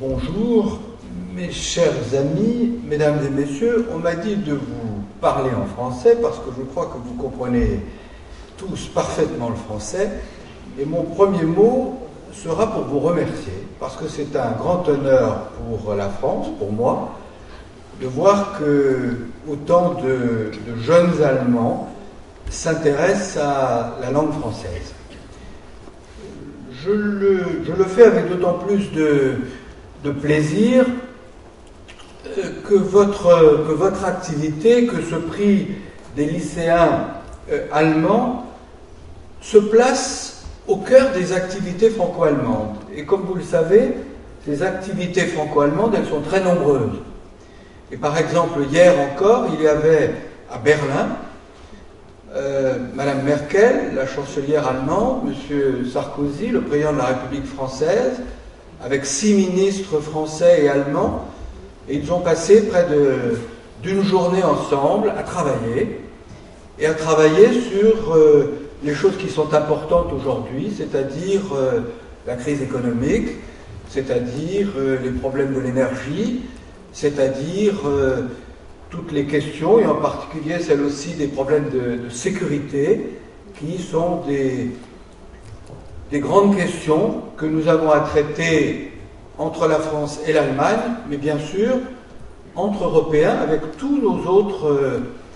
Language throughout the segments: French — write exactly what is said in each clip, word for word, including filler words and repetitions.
Bonjour, mes chers amis, mesdames et messieurs, on m'a dit de vous parler en français parce que je crois que vous comprenez tous parfaitement le français. Et mon premier mot sera pour vous remercier, parce que c'est un grand honneur pour la France, pour moi, de voir que autant de, de jeunes Allemands s'intéressent à la langue française. Je le, je le fais avec d'autant plus de, de plaisir que votre, que votre activité, que ce prix des lycéens euh, allemands se place au cœur des activités franco-allemandes. Et comme vous le savez, ces activités franco-allemandes, elles sont très nombreuses. Et par exemple, hier encore, il y avait à Berlin euh, Madame Merkel, la chancelière allemande, Monsieur Sarkozy, le président de la République française, avec six ministres français et allemands, et ils ont passé près de, d'une journée ensemble à travailler, et à travailler sur euh, les choses qui sont importantes aujourd'hui, c'est-à-dire euh, la crise économique, c'est-à-dire euh, les problèmes de l'énergie, c'est-à-dire euh, toutes les questions, et en particulier celles aussi des problèmes de, de sécurité, qui sont des, des grandes questions que nous avons à traiter entre la France et l'Allemagne, mais bien sûr entre Européens, avec tous nos autres euh,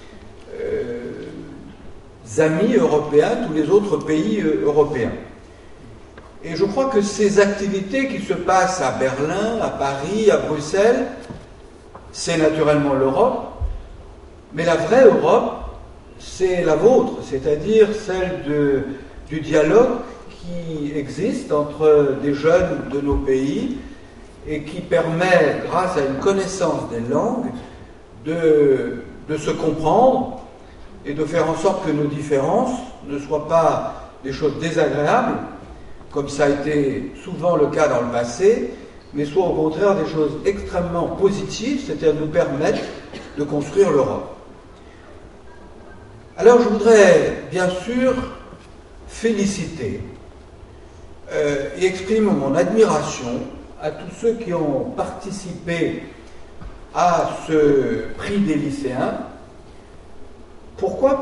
euh, amis européens, tous les autres pays euh, européens. Et je crois que ces activités qui se passent à Berlin, à Paris, à Bruxelles, c'est naturellement l'Europe, mais la vraie Europe, c'est la vôtre, c'est-à-dire celle de, du dialogue qui existe entre des jeunes de nos pays et qui permet, grâce à une connaissance des langues, de, de se comprendre et de faire en sorte que nos différences ne soient pas des choses désagréables, comme ça a été souvent le cas dans le passé, mais soient au contraire des choses extrêmement positives, c'est-à-dire nous permettre de construire l'Europe. Alors je voudrais bien sûr féliciter euh, et exprimer mon admiration à tous ceux qui ont participé à ce prix des lycéens. Pourquoi ?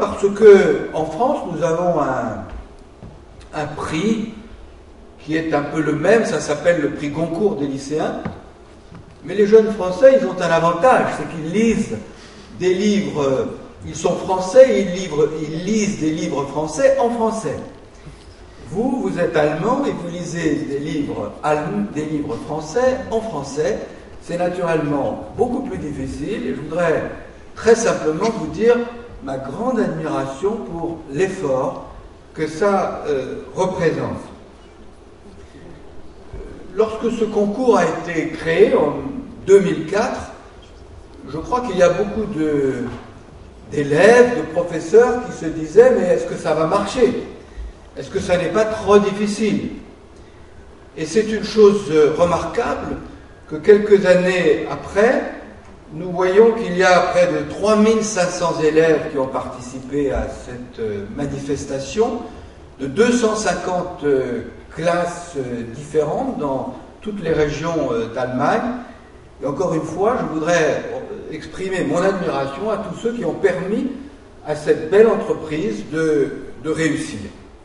Parce que en France, nous avons un, un prix qui est un peu le même, ça s'appelle le prix Goncourt des lycéens, mais les jeunes Français, ils ont un avantage, c'est qu'ils lisent des livres, ils sont français, ils, livrent, ils lisent des livres français en français. Vous, vous êtes allemand et vous lisez des livres, des livres français en français. C'est naturellement beaucoup plus difficile et je voudrais très simplement vous dire ma grande admiration pour l'effort que ça euh, représente. Lorsque ce concours a été créé en deux mille quatre, je crois qu'il y a beaucoup de, d'élèves, de professeurs qui se disaient « mais est-ce que ça va marcher ? Est-ce que ça n'est pas trop difficile ?» Et c'est une chose remarquable que quelques années après, nous voyons qu'il y a près de trois mille cinq cents élèves qui ont participé à cette manifestation, de deux cent cinquante classes différentes dans toutes les régions d'Allemagne. Et encore une fois, je voudrais exprimer mon admiration à tous ceux qui ont permis à cette belle entreprise de, de réussir.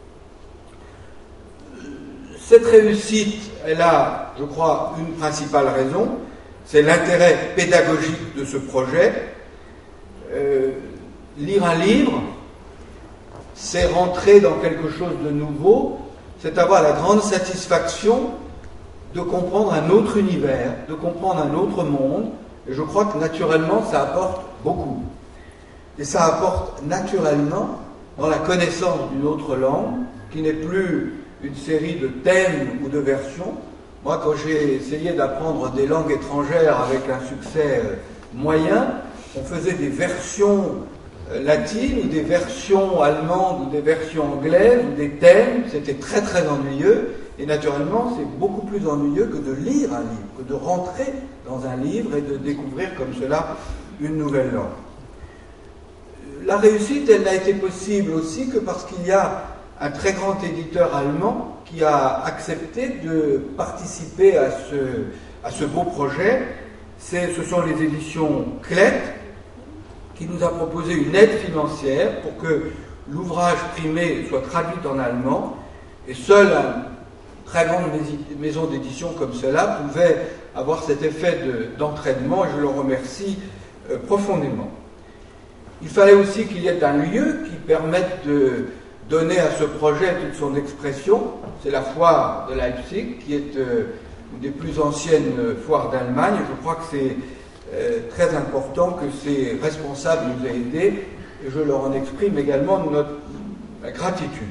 Cette réussite, elle a, je crois, une principale raison, c'est l'intérêt pédagogique de ce projet. Euh, lire un livre, c'est rentrer dans quelque chose de nouveau, c'est avoir la grande satisfaction de comprendre un autre univers, de comprendre un autre monde, et je crois que naturellement ça apporte beaucoup. Et ça apporte naturellement dans la connaissance d'une autre langue, qui n'est plus une série de thèmes ou de versions. Moi, quand j'ai essayé d'apprendre des langues étrangères avec un succès moyen, on faisait des versions latines, ou des versions allemandes, ou des versions anglaises, ou des thèmes. C'était très très ennuyeux, et naturellement c'est beaucoup plus ennuyeux que de lire un livre, que de rentrer dans un livre et de découvrir comme cela une nouvelle langue. La réussite, elle n'a été possible aussi que parce qu'il y a un très grand éditeur allemand qui a accepté de participer à ce, à ce beau projet. C'est, ce sont les éditions Klett qui nous a proposé une aide financière pour que l'ouvrage primé soit traduit en allemand, et seule une très grande maison d'édition comme cela pouvait avoir cet effet de, d'entraînement, et je le remercie euh, profondément. Il fallait aussi qu'il y ait un lieu qui permette de donner à ce projet toute son expression. C'est la foire de Leipzig, qui est euh, une des plus anciennes foires d'Allemagne. Je crois que c'est euh, très important que ces responsables nous aient aidés, et je leur en exprime également notre la gratitude.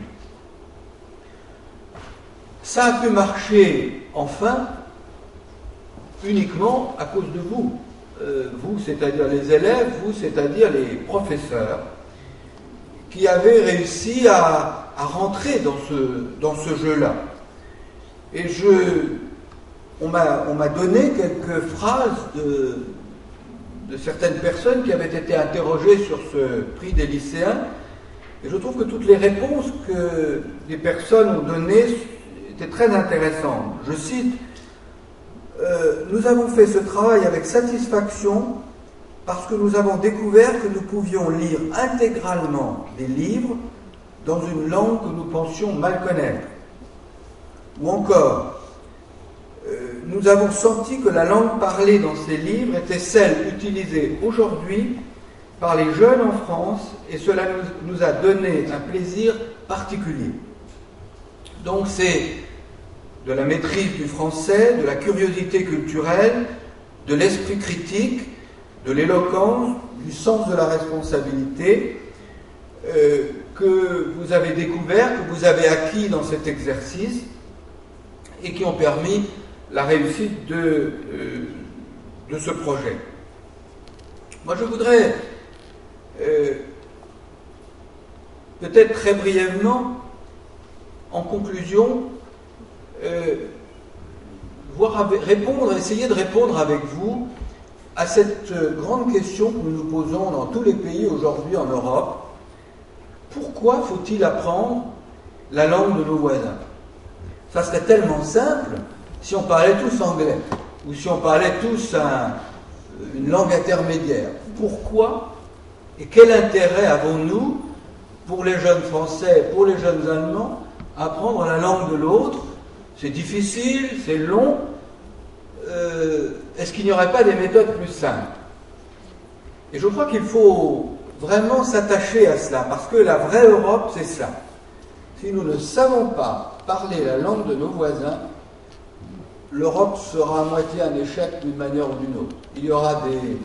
Ça a pu marcher, enfin, uniquement à cause de vous. Euh, vous, c'est-à-dire les élèves, vous, c'est-à-dire les professeurs, qui avez réussi à, à rentrer dans ce, dans ce jeu-là. Et je, on m'a, on m'a donné quelques phrases de, de certaines personnes qui avaient été interrogées sur ce prix des lycéens, et je trouve que toutes les réponses que les personnes ont données étaient très intéressantes. Je cite: Euh, nous avons fait ce travail avec satisfaction parce que nous avons découvert que nous pouvions lire intégralement des livres dans une langue que nous pensions mal connaître. Ou encore, euh, nous avons senti que la langue parlée dans ces livres était celle utilisée aujourd'hui par les jeunes en France, et cela nous, nous a donné un plaisir particulier. Donc c'est de la maîtrise du français, de la curiosité culturelle, de l'esprit critique, de l'éloquence, du sens de la responsabilité euh, que vous avez découvert, que vous avez acquis dans cet exercice et qui ont permis la réussite de, euh, de ce projet. Moi, je voudrais euh, peut-être très brièvement, en conclusion, Euh, voir avec, répondre, essayer de répondre avec vous à cette euh, grande question que nous nous posons dans tous les pays aujourd'hui en Europe. Pourquoi faut-il apprendre la langue de nos voisins? Ça serait tellement simple si on parlait tous anglais, ou si on parlait tous un, une langue intermédiaire. Pourquoi et quel intérêt avons-nous, pour les jeunes Français, pour les jeunes Allemands, à apprendre la langue de l'autre? C'est difficile, c'est long. Euh, est-ce qu'il n'y aurait pas des méthodes plus simples? Et je crois qu'il faut vraiment s'attacher à cela, parce que la vraie Europe, c'est cela. Si nous ne savons pas parler la langue de nos voisins, l'Europe sera à moitié un échec d'une manière ou d'une autre. Il y aura des,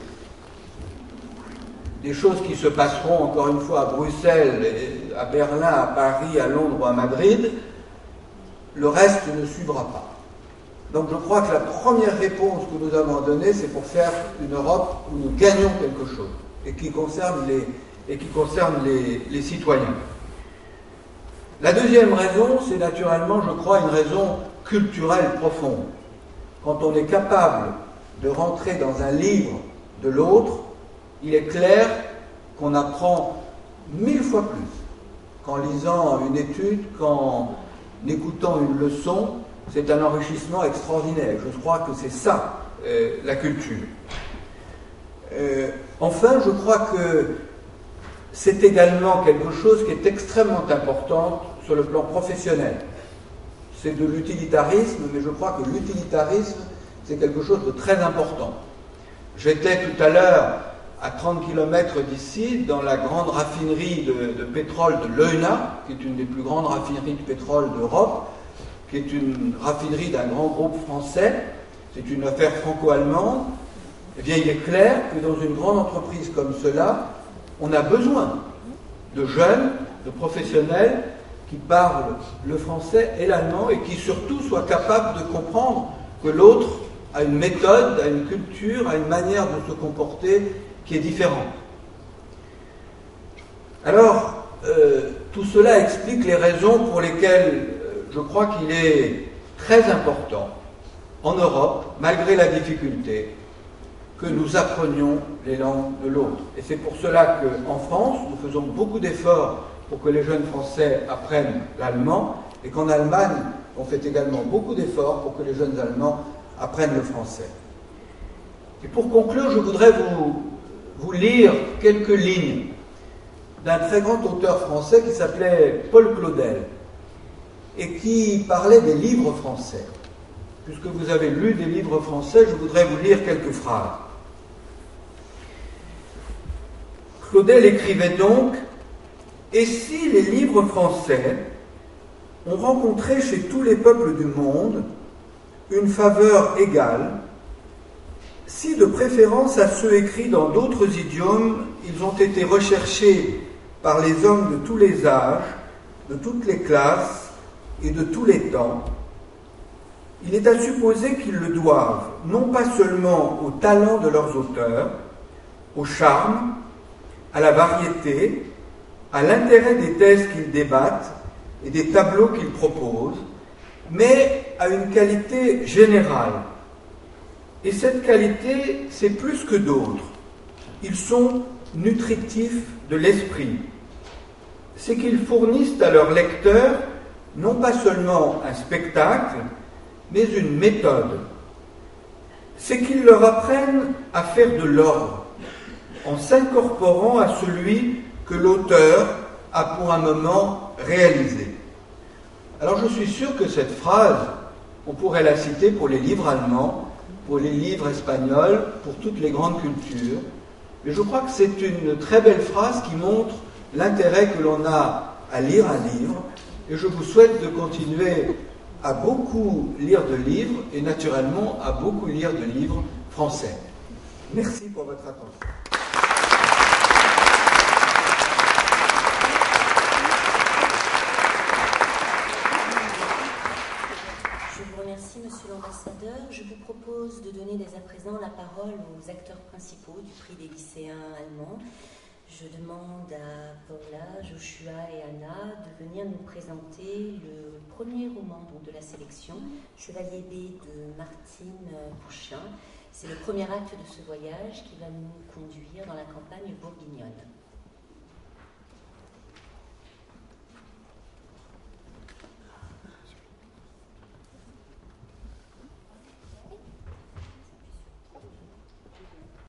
des choses qui se passeront, encore une fois, à Bruxelles, à Berlin, à Paris, à Londres ou à Madrid. Le reste ne suivra pas. Donc je crois que la première réponse que nous avons donnée, c'est pour faire une Europe où nous gagnons quelque chose, et qui concerne les, et qui concerne les, les citoyens. La deuxième raison, c'est naturellement, je crois, une raison culturelle profonde. Quand on est capable de rentrer dans un livre de l'autre, il est clair qu'on apprend mille fois plus qu'en lisant une étude, qu'en écoutant une leçon. C'est un enrichissement extraordinaire. Je crois que c'est ça, euh, la culture. Euh, enfin, je crois que c'est également quelque chose qui est extrêmement important sur le plan professionnel. C'est de l'utilitarisme, mais je crois que l'utilitarisme, c'est quelque chose de très important. J'étais tout à l'heure à trente kilomètres d'ici, dans la grande raffinerie de, de pétrole de Leuna, qui est une des plus grandes raffineries de pétrole d'Europe, qui est une raffinerie d'un grand groupe français. C'est une affaire franco-allemande. Eh bien, il est clair que dans une grande entreprise comme cela, on a besoin de jeunes, de professionnels qui parlent le français et l'allemand, et qui surtout soient capables de comprendre que l'autre a une méthode, a une culture, a une manière de se comporter qui est différente. Alors, euh, tout cela explique les raisons pour lesquelles euh, je crois qu'il est très important, en Europe, malgré la difficulté, que nous apprenions les langues de l'autre. Et c'est pour cela qu'en France, nous faisons beaucoup d'efforts pour que les jeunes Français apprennent l'allemand, et qu'en Allemagne, on fait également beaucoup d'efforts pour que les jeunes Allemands apprennent le français. Et pour conclure, je voudrais vous, vous lire quelques lignes d'un très grand auteur français qui s'appelait Paul Claudel et qui parlait des livres français. Puisque vous avez lu des livres français, je voudrais vous lire quelques phrases. Claudel écrivait donc « Et si les livres français ont rencontré chez tous les peuples du monde une faveur égale, si de préférence à ceux écrits dans d'autres idiomes, ils ont été recherchés par les hommes de tous les âges, de toutes les classes et de tous les temps, il est à supposer qu'ils le doivent non pas seulement au talent de leurs auteurs, au charme, à la variété, à l'intérêt des thèses qu'ils débattent et des tableaux qu'ils proposent, mais à une qualité générale. Et cette qualité, c'est plus que d'autres. Ils sont nutritifs de l'esprit. C'est qu'ils fournissent à leurs lecteurs non pas seulement un spectacle, mais une méthode. C'est qu'ils leur apprennent à faire de l'ordre, en s'incorporant à celui que l'auteur a pour un moment réalisé. Alors je suis sûr que cette phrase, on pourrait la citer pour les livres allemands, pour les livres espagnols, pour toutes les grandes cultures, mais je crois que c'est une très belle phrase qui montre l'intérêt que l'on a à lire un livre, et je vous souhaite de continuer à beaucoup lire de livres, et naturellement à beaucoup lire de livres français. Merci pour votre attention. Je vous remercie, Monsieur l'Ambassadeur. Je vous propose de donner dès à présent la parole aux acteurs principaux du prix des lycéens allemands. Je demande à Paula, Joshua et Anna de venir nous présenter le premier roman donc, de la sélection, Chevalier B de Martine Pouchin. C'est le premier acte de ce voyage qui va nous conduire dans la campagne bourguignonne.